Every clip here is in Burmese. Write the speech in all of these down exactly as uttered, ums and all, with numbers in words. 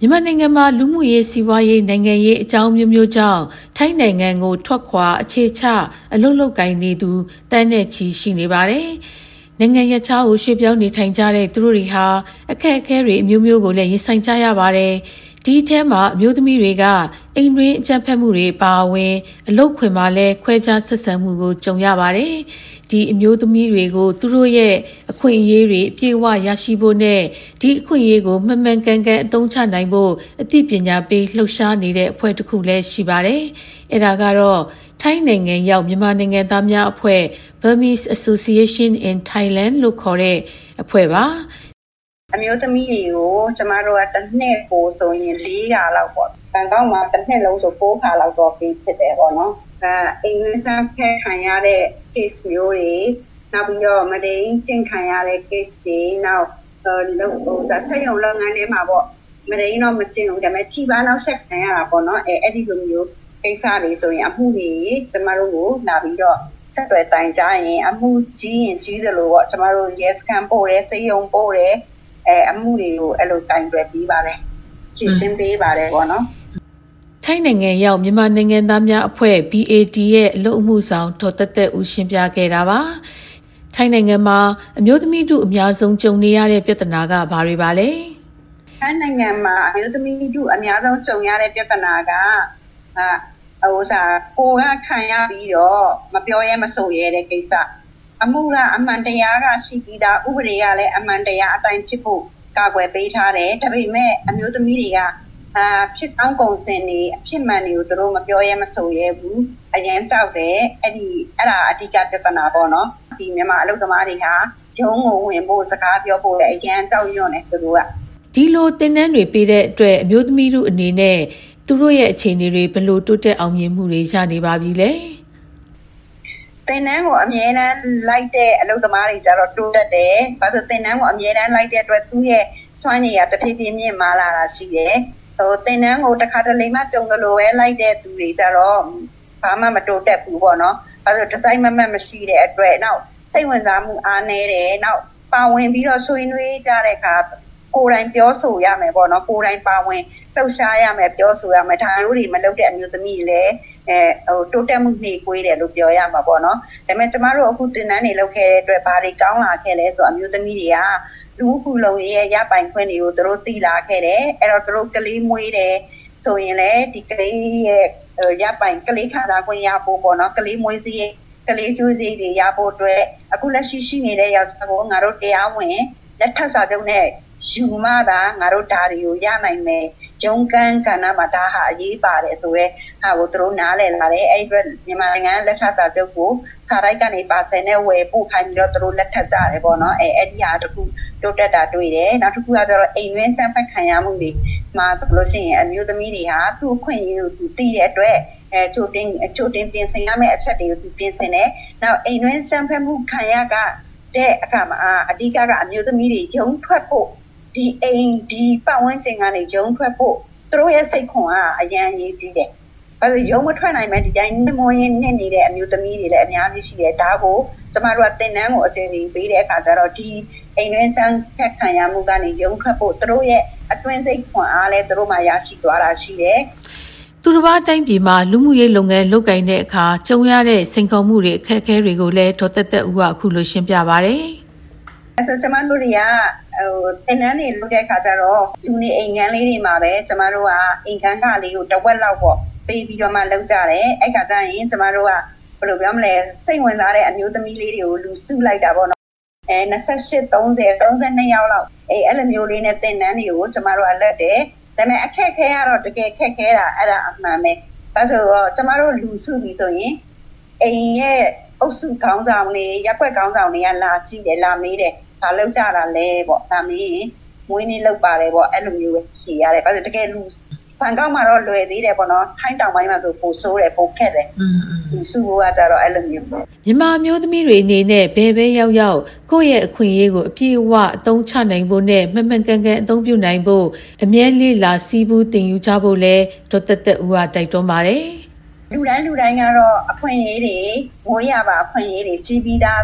မြန်မာနိုင်ငံမှာလူမှုရေးစီးပွားရေးနိုင်ငံရေးအကြောင်းမျိုးမျိုးကြောင့်ထိုင်းနိုင်ငံကိုထွက်ခွာအခြေချအလုပ်လုပ်ကိုင်နေသူတန်းနဲ့ချီရှိနေပါတယ်။နိုင်ငံရခြားကိုရွှေ့ပြောင်းနေထိုင်ကြတဲ့သူတို့တွေဟာအခက်အခဲတွေအမျိုးမျိုးကိုလည်းရင်ဆိုင်ကြရပါတယ်။ဒီထဲမှာအမျိုးသမီးတွေကအိမ်တွင်းအကြမ်းဖက်မှုတွေပါဝင်အလုပ်ခွင်မှာလည်းခွဲခြားဆက်ဆံမှုကိုကြုံရပါတယ်။ဒီအမျိုးသမီးတွေကိုသူတို့ရဲ့အခွင့်အရေးတွေအပြည့်အဝရရှိဖို့နဲ့ဒီအခွင့်အရေးကိုမှန်မှန်ကန်ကန်အသုံးချနိုင်ဖို့အသိပညာပေးလှုပ်ရှားနေတဲ့အဖွဲ့တစ်ခုလည်းရှိပါတယ်။အဲဒါကတော့ထိုင်းနိုင်ငံရောက်မြန်မာနိုင်ငံသားများအဖွဲ့ Burmese Association in Thailand လို့ခေါ်တဲ့အဖွဲ့ပါ။အမျိုးသမီးတွေကိုကျမတို့ကတစ်နှစ်ကိုဆိုရင်လေးခါလောက်ပေါ့။ဘန်ကောက်မှာတစ်နှစ်လုံးဆိုကိုးခါလောက်တော့ပြီးဖြစ်တယ်ပေါ့နော်။အဲအိမ်ဝင်စားဖက်ခံရတဲ့ case မျိုးတွေနောက်ပြီးတော့မတိန်ကျင့်ခံရတဲ့ case တွေနောက်ဟိုဆက်ဆက်ရုံလုပ်ငန်းတွေမှာပေါ့မတိန်တော့မကျင့်ဘူးဒါပေမဲ့ထိပါလောက်ဆက်ခံရတာပေါ့နော်။အဲအဲ့ဒီလိုမျိုးကိစ္စတွေဆိုရင်အမှုတွေကျမတို့ကိုလာပြီးတော့ဆက်သွယ်တိုင်ကြရင်အမှုကြီးရင်ကြီးသလိုပေါ့ကျမတို့ yes ခံပို့တယ်စေယုံပို့တယ်အဲအမှုတွေကိုအဲ့လိုတိုင်တွယ်ပြီးပါတယ်ဖြည့်ရှင်းပေးပါတယ်ပေါ့နော်ထိုင်းနိုင်ငံရောက်မြန်မာနိုင်ငံသားများအဖွဲ့ B A D ရဲ့အလုပ်အမှုဆောင်ဒေါ်သက်သက်ဦးရှင်းပြခဲ့တာပါထိုင်းနိုင်ငံမှာအမျိုးသမီးတို့အများဆုံးကြုံနေရတဲ့ပြဿနာကဘာတွေပါလဲထိုင်းနိုင်ငံမှာအမျိုးသမီးတို့အများဆုံးကြုံရတဲ့ပြဿနာကအာဟိုစားကိုကခံရပြီးတော့မပြောရဲမဆိုရဲတဲ့ကိစ္စအမှုကအမှန်တရားကရှိပြီးသားဥပဒေကလည်းအမှန်တရားအတိုင်းဖြစ်ဖို့ကာကွယ်ပေးထားတယ်ဒါပေမဲ့အမျိုးသမီးတွေကအာဖြစ်ကောင်းကုန်စင်နေအဖြစ်မှန်တွေကိုသူတို့မပြောရဲမဆိုရဲဘူးအရင်တောက်တယ်အဲ့ဒီအဲ့ဒါအဓိကပြဿနာပေါ့နော်ဒီမြန်မာအလုပ်သမားတွေဟာဂျုံကိုဝင်ဖို့စကားပြောဖို့လည်းအရင်တောက်ညွန့်နေသူတို့ကဒီလိုတင်နန်းတွေပေးတဲ့အတွက်အမျိုးသမီးတို့အနေနဲ့သူတို့ရဲ့အခြေအနေတွေဘယ်လိုတိုးတက်အောင်မြင်မှုတွေရနေပါပြီလဲတင်နန်းကိုအမြဲတမ်းလိုက်တဲ့အလုပ်သမားတွေကြတော့တိုးတက်တယ်။ဘာလို့တင်နန်းကိုအမြဲတမ်းလိုက်တဲ့အတွက်သူ့ရဲ့စွမ်းရည်ကတဖြည်းဖြည်းမြင့်မားလာတာရှိတယ်။ဟိုတင်နန်းကိုတစ်ခါတလေမှကြုံလို့ပဲလိုက်တဲ့သူတွေကြတော့ဘာမှမတိုးတက်ဘူးပေါ့နော်။ဘာလို့ဒီဇိုင်းမမတ်မရှိတဲ့အတွက်နောက်စိတ်ဝင်စားမှုအားနည်းတယ်။နောက်ပါဝင်ပြီးတော့ဆွေးနွေးကြတဲ့အခါကိုယ်တိုင်ပြောဆိုရမယ်ပေါ့နော်။ကိုယ်တိုင်ပါဝင်လှုပ်ရှားရမယ်ပြောဆိုရမယ်ဒါမျိုးတွေမလုပ်တဲ့အမျိုးသမီးတွေလည်းအဲဟိုတိုးတက်မှုနှေးကွေးတယ်လို့ပြောရမှာပေါ့နော်ဒါပေမဲ့ကျမတို့အခုတင်နန်းတွေလုပ်ခဲ့တဲ့အတွက်ဘာတွေကောင်းလာခဲ့လဲဆိုအမျိုးသမီးတွေကလူမှုဖူလုံရေးရပိုင်ခွင့်တွေကိုသူတို့သိလာခဲ့တယ်အဲ့တော့သူတို့ကလေးမွေးတယ်ဆိုရင်လည်းဒီကလေးရဲ့ရပိုင်ကလေးခံစားခွင့်ရဖို့ပေါ့နော်ကလေးမွေးစည်းကလေးကျိုးစည်းတွေရဖို့အတွက်အခုလက်ရှိရှိနေတဲ့ယောက်ျားကိုငါတို့တရားဝင်လက်ထပ်စာချုပ်နဲ့ယူမတာငါတို့ဓာရီကိုရနိုင်မယ်ဂျုံကန်ကဏ္ဍမှာဒါဟာအရေးပါတယ်ဆိုရဲဟာကိုသူတို့နားလည်လာတယ်အဲ့ဒီမြန်မာနိုင်ငံလက်ထပ်စာချုပ်ကိုစာရိုက်ကနေပါဆယ်နဲ့ဝယ်ပို့ခိုင်းပြီးတော့သူတို့လက်ထပ်ကြတယ်ပေါ့နော်အဲအဲ့ဒီဟာတခုတိုးတက်တာတွေ့တယ်နောက်တစ်ခုကတော့အိမ်တွင်းစံဖက်ခံရမှုတွေမှာဆိုလို့ရှိရင်အမျိုးသမီးတွေဟာသူ့အခွင့်အရေးကိုသူသိတဲ့အတွက်အဲချိုတင်ချိုတင်ပြင်ဆင်ရမယ့်အချက်တွေကိုသူပြင်ဆင်တယ်နောက်အိမ်တွင်းစံဖက်မှုခံရကတဲ့အခါမှာအဓိကကအမျိုးသမီးတွေရုံထွက်ဖို့ဒီအိမ်ဒီပတ်ဝန်းကျင်ကနေရုံထွက်ဖို့သူတို့ရဲ့စိတ်ခွန်အားအရန်ကြီးကြီးတယ်။ဘာလို့ရုံမထွက်နိုင်မဲ့ဒီတိုင်းနှမောရင်းနဲ့နေတဲ့အမျိုးသမီးတွေလည်းအများကြီးရှိတယ်။ဒါကိုကျမတို့ကတင်နန်းကိုအကျဉ်းကြီးပေးတဲ့အခါကျတော့ဒီအိမ်တွင်းချမ်းဖက်ခံရမှုကနေရုံထွက်ဖို့သူတို့ရဲ့အတွင်းစိတ်ခွန်အားလည်းသူတို့မှရရှိသွားတာရှိတယ်။သူတစ်ပါးတိုင်းပြည်မှာလူမှုရေးလုပ်ငန်းလုပ်ကိုင်တဲ့အခါကြုံရတဲ့စိန်ခေါ်မှုတွေအခက်အခဲတွေကိုလည်းဒေါ်သက်သက်ဦးကအခုလိုရှင်းပြပါဗျ။အဲဆိုကျမတို့တွေကဟိုတင်နန်းတွေလုပ်တဲ့အခါကျတော့လူနေအိမ်ခန်းလေးတွေမှာပဲကျမတို့ကအိမ်ခန်းကလေးကိုတဝက်လောက်ပေါ့ပေးပြီးတော့မှလုပ်ကြတယ်အဲ့ခါကျရင်ကျမတို့ကဘယ်လိုပြောမလဲစိတ်ဝင်စားတဲ့အမျိုးသမီးလေးတွေကိုလူစုလိုက်တာပေါ့နော်အဲ28 30 32ယောက်လောက်အဲအဲ့လိုမျိုးလေးနဲ့တင်နန်းတွေကိုကျမတို့အလက်တယ်ဒါပေမဲ့အခက်ခဲကတော့တကယ်ခက်ခဲတာအဲ့ဒါအမှန်ပဲဒါဆိုတော့ကျမတို့လူစုပြီးဆိုရင်အိမ်ရဲ့အုပ်စုခေါင်းဆောင်တွေရက်ွက်ခေါင်းဆောင်တွေကလာကြည့်တယ်လာမေးတယ်ဘာလုပ်ကြတာလဲပေါ့ဒါမင်းမွေးနေ့လုပ်ပါတယ်ပေါ့အဲ့လိုမျိုးပဲဖြေရတယ်ဘာလို့တကယ်လူဘန်ကောက်မှာတော့လွယ်သေးတယ်ပေါ့နော်ထိုင်းတောင်ပိုင်းမှာဆိုပိုဆိုးတယ်ပိုခက်တယ်อืมစုဖို့ကတော့အဲ့လိုမျိုးမြန်မာမျိုးသမီးတွေအနေနဲ့ဘယ်ပဲရောက်ရောက်ကိုယ့်ရဲ့အခွင့်အရေးကိုအပြည့်အဝအသုံးချနိုင်ဖို့နဲ့မှန်မှန်ကန်ကန်အသုံးပြုနိုင်ဖို့အမြဲလေးလာစီးပူးတင်ယူကြဖို့လဲဒေါ်သက်သက်ဦးကတိုက်တွန်းပါတယ်လူတိုင်းလူတိုင်းကတော့အခွင့်အရေးတွေငိုးရပါအခွင့်အရေးတွေကြီးပြီးသားပဲ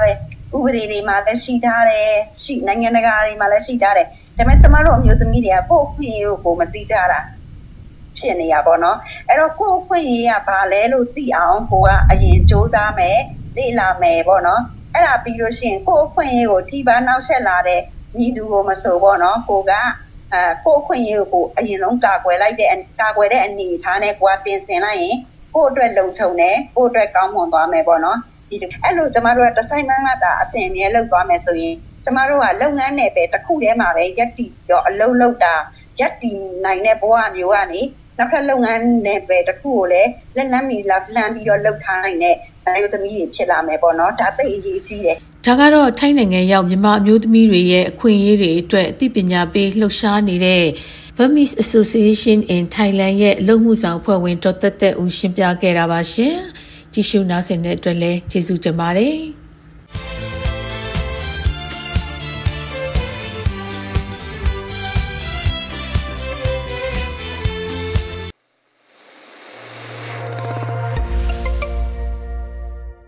ဥပဒေတွေမှာလည်းရှိထားတယ်ရှိနိုင်ငံတကာတွေမှာလည်းရှိထားတယ်ဒါပေမဲ့ကျမတို့အမျိုးသမီးတွေကကိုယ့်အခွင့်အရေးကိုမသိကြတာဖြစ်နေရပါတော့အဲ့တော့ကိုယ့်အခွင့်အရေးကဘာလဲလို့သိအောင်ကိုကအရင်စူးစမ်းမယ်လေ့လာမယ်ပေါ့နော်အဲ့ဒါပြီးလို့ရှိရင်ကိုယ့်အခွင့်အရေးကိုထိပါနောက်ဆက်လာတဲ့ညီသူကိုမဆိုပေါ့နော်ကိုကအဲကိုယ့်အခွင့်အရေးကိုအရင်ဆုံးကာကွယ်လိုက်တဲ့ကာကွယ်တဲ့အနေအထားနဲ့ကိုကတင်ဆင်လိုက်ရင်ကိုယ့်အတွက်လုံခြုံတယ်ကိုယ့်အတွက်ကောင်းမွန်သွားမယ်ပေါ့နော်ဒီအဲ့လိုကျမတို့ကတစ်ဆိုင်မှန်းမှတာအစဉ်အမြဲလုပ်သွားမယ်ဆိုရင်ကျမတို့ကလုပ်ငန်းနယ်ပဲတစ်ခုတည်းမှာပဲရက်တီတော့အလုံးလုံးတာရက်တီနိုင်တဲ့ဘဝမျိုးကနေနောက်ထပ်လုပ်ငန်းနယ်ပဲတစ်ခုကိုလည်းလက်လန်းမီလာလှမ်းပြီးတော့လုပ်ထားနိုင်တဲ့အမျိုးသမီးတွေဖြစ်လာမယ်ပေါ့နော်ဒါသိအရေးကြီးတယ်ဒါကတော့ထိုင်းနိုင်ငံရောက်မြန်မာအမျိုးသမီးတွေရဲ့အခွင့်အရေးတွေအတွက်အသိပညာပေးလှုပ်ရှားနေတဲ့ Burmese Association in Thailand ရဲ့အလုပ်မှုဆောင်အဖွဲ့ဝင်ဒေါ်သက်သက်ဦးရှင်းပြခဲ့တာပါရှင်ကြည့်ရှုနားဆင်တဲ့အတွက်လည်းကျေးဇူးတင်ပါတယ်